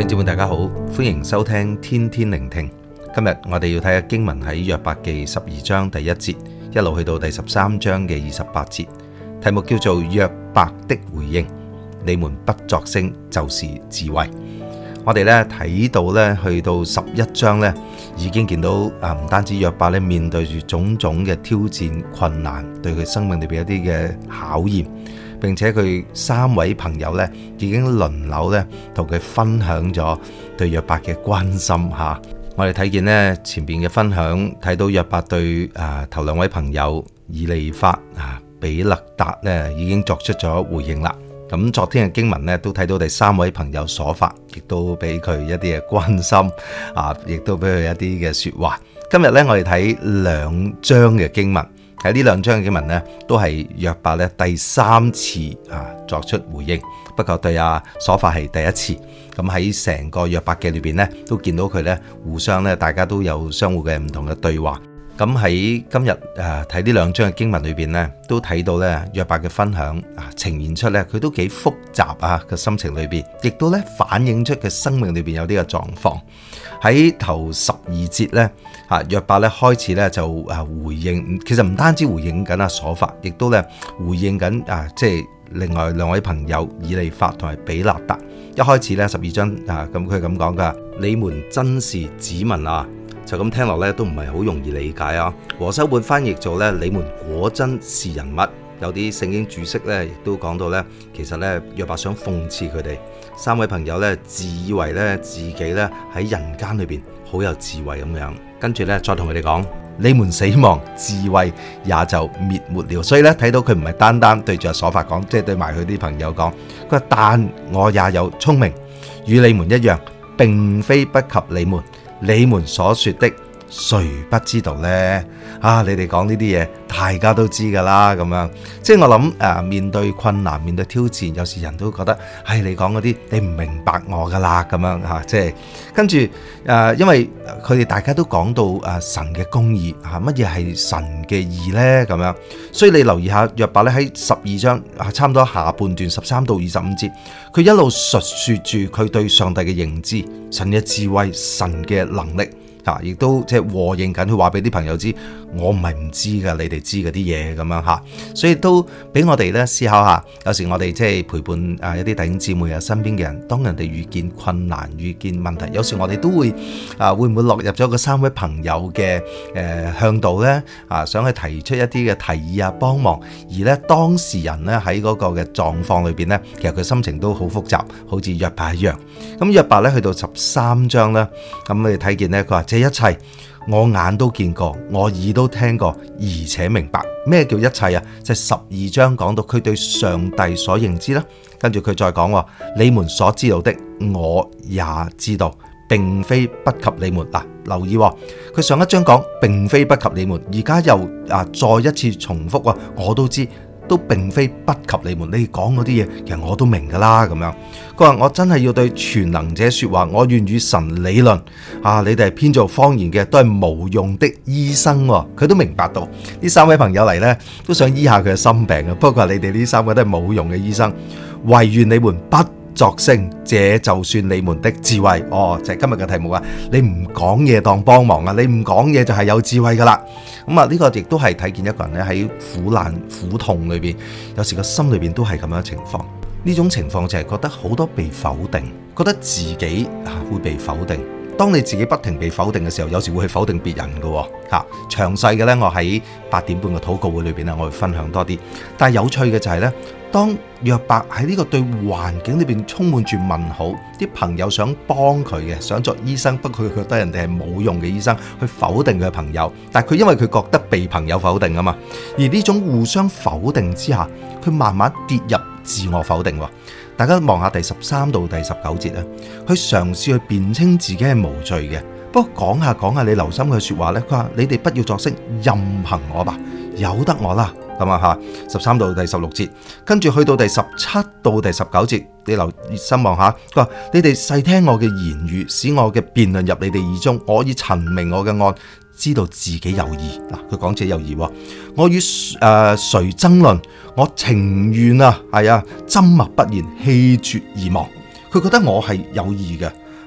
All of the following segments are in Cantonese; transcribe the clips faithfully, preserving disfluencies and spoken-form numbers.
姊妹大家好，歡迎收聽天天聆聽。今日我哋要睇下經文喺約伯記十二章第一節，一路去到第十三章嘅二十八節，題目叫做約伯的回應。你們不作聲，就是智慧。我哋咧睇到咧去到十一章咧，已經見到啊，唔單止約伯咧面對住種種嘅挑戰困難，對佢生命裏邊一啲嘅考驗，並且佢三位朋友咧已經輪流咧同佢分享咗對約伯嘅關心吓。我哋睇見咧前邊嘅分享，睇到約伯對啊頭兩位朋友以利法啊比勒達咧已經作出咗回應啦。咁昨天嘅經文咧都睇到第三位朋友所發，亦都俾佢一啲嘅關心啊，亦都俾佢一啲嘅說話。今日咧我哋睇兩章嘅經文，喺呢兩章嘅經文咧都係約伯咧第三次啊作出回應，不過對啊所發係第一次。咁喺成個約伯記裏邊咧都見到佢咧互相咧大家都有相互嘅唔同嘅對話。咁喺今日誒睇呢兩章嘅經文裏邊咧，都睇到咧約伯嘅分享啊，呈現出咧佢都幾複雜啊嘅心情裏邊，亦都咧反映出佢生命裏邊有啲嘅狀況。喺頭十二節咧啊，約伯咧開始咧就啊回應，其實唔單止回應緊阿所發，亦都咧回應緊啊，即係另外兩位朋友以利法同埋比勒達。一開始咧十二章啊，咁佢咁講噶：你們真是子民啊！就咁聽落咧，都唔係好容易理解啊。和修本翻譯做咧，你們果真是人物。有啲聖經注釋咧，亦都講到咧，其實咧約伯想諷刺佢哋三位朋友咧，自以為咧自己咧喺人間裏邊好有智慧咁樣，跟住咧再同佢哋講，你們死亡，智慧也就滅沒了。所以咧睇到佢唔係單單對住阿所發講，即係對埋佢啲朋友講，佢話但我也有聰明，與你們一樣，並非不及你們。你們所說的，誰不知道呢？啊，你哋講呢啲嘢，大家都知噶啦，咁樣。即係我諗誒、啊，面對困難，面對挑戰，有時人都覺得，唉、哎，你講嗰啲，你唔明白我噶啦，咁樣吓、啊。即係跟住誒、啊，因為佢哋大家都講到誒、啊、神嘅公義吓，乜嘢係神嘅義呢？咁樣。所以你留意下約伯咧喺十二章啊，差唔多下半段十三到二十五節，佢一路述說住佢對上帝嘅認知、神嘅智慧、神嘅能力。啊！亦都即係和應緊，佢話俾啲朋友知，我唔係唔知噶，你哋知嗰啲嘢咁樣吓，所以都俾我哋咧思考下。有時我哋即係陪伴啊一啲弟兄姊妹啊身邊嘅人，當人哋遇見困難、遇見問題，有時我哋都會啊會唔會落入咗個三位朋友嘅誒向度咧？啊，想去提出一啲嘅提議啊，幫忙。而咧當事人咧喺嗰個嘅狀況裏邊咧，其實佢心情都好複雜，好似約伯一樣。咁約伯咧去到十三章咧，咁你睇見咧，佢話。這一切我眼都見過，我耳都聽過，而且明白。咩叫一切啊？就係十二章講到佢對上帝所認知啦。跟住佢再講，你們所知道的，我也知道，並非不及你們。嗱，留意佢上一章講並非不及你們，而家又啊再一次重複，我都知。都並非不及你們，你講嗰啲嘢，其實我都明噶啦。咁樣，佢話我真係要對全能者說話，我願與神理論。啊，你哋係編造謊言嘅，都係無用的醫生。佢都明白到呢三位朋友嚟呢，都想醫下佢嘅心病啊。不過你哋呢三個都係冇用嘅醫生，唯願你們不作聲，這就算你們的智慧。哦，就係今日嘅題目啊！你唔講嘢當幫忙啊，你唔講嘢就係有智慧噶啦。咁啊，呢個亦都係睇見一個人咧喺苦難苦痛裏邊，有時個心裏邊都係咁樣嘅情況。呢種情況就係覺得好多被否定，覺得自己啊會被否定。當你自己不停被否定嘅時候，有時會去否定別人嘅吓。詳細嘅呢，我喺八點半嘅禱告會裏邊咧，我會分享多啲。但係有趣嘅就係呢，當約伯喺呢個對環境裏邊充滿住問號，啲朋友想幫佢嘅，想作醫生，不過佢覺得人哋係冇用嘅醫生，去否定佢嘅朋友。但係佢因為佢覺得被朋友否定啊嘛，而呢種互相否定之下，佢慢慢跌入自我否定。大家望下第十三到第十九節啊，佢嘗試去辯稱自己係無罪嘅。不過講下講下，你留心佢說話呢，佢話你哋不要作聲，任憑我吧，由得我啦。咁啊吓，十三到第十六節，跟住去到第十七到第十九節，你留心望下，佢話你哋細聽我嘅言語，使我嘅辯論入你哋耳中，我以陳明我嘅案，知道自己有義。嗱，佢講自己有義，我與誒誰爭論，我情願啊，係啊，緘默不言，氣絕而亡。佢覺得我係有義嘅，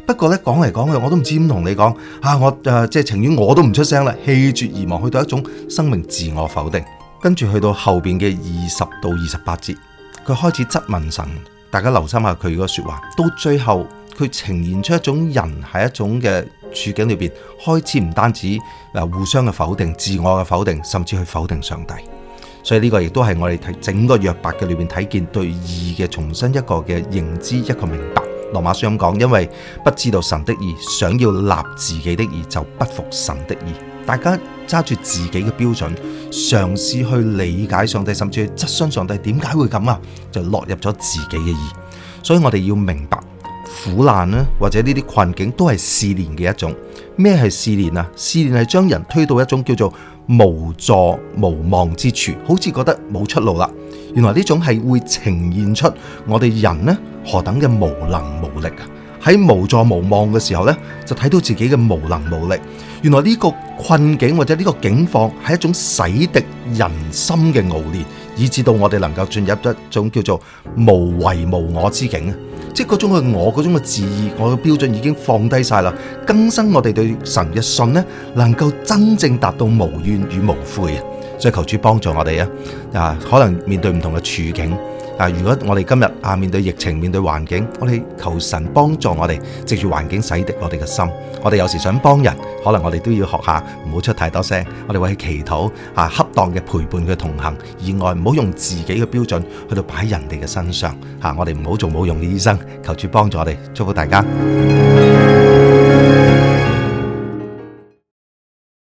不過咧講嚟講去，我都唔知點同你講啊！我誒、呃、即係情願我都唔出聲啦，氣絕而亡，去到一種生命自我否定。跟住去到後邊嘅二十到二十八節，佢開始質問神。大家留心下佢個說話，到最後佢呈現出一種人喺一種嘅處境裏邊，開始唔單止嗱互相嘅否定、自我嘅否定，甚至去否定上帝。所以呢個亦都係我哋睇整個約伯嘅裏邊睇見對義嘅重新一個嘅認知，一個明白。羅馬書咁講，因為不知道神的義，想要立自己的義，就不服神的義。大家揸住自己嘅標準，嘗試去理解上帝，甚至去質詢上帝點解會咁啊，就落入咗自己嘅義。所以我哋要明白苦難呢，或者呢啲困境都係試煉嘅一種。咩係試煉啊？試煉係將人推到一種叫做無助無望之處，好似覺得冇出路啦。原來呢種係會呈現出我哋人呢何等嘅無能無力啊！喺無助無望嘅時候呢，就睇到自己嘅無能無力。原來呢個困境或者呢個境況係一種洗滌人心嘅熬煉，以致到我哋能夠進入一種叫做無為無我之境啊！即係嗰種嘅我，嗰種嘅自義，我嘅標準已經放低晒啦，更新我哋對神嘅信呢，能夠真正達到無怨與無悔啊！所以求主幫助我哋啊！啊，可能面對唔同嘅處境。啊！如果我哋今日啊面對疫情、面對環境，我哋求神幫助我哋，藉住環境洗滌我哋嘅心。我哋有時想幫人，可能我哋都要學下唔好出太多聲。我哋會去祈禱啊，恰當嘅陪伴佢同行，以外唔好用自己嘅標準去到擺人哋嘅身上。吓、啊，我哋唔好做冇用嘅醫生。求主幫助我哋，祝福大家。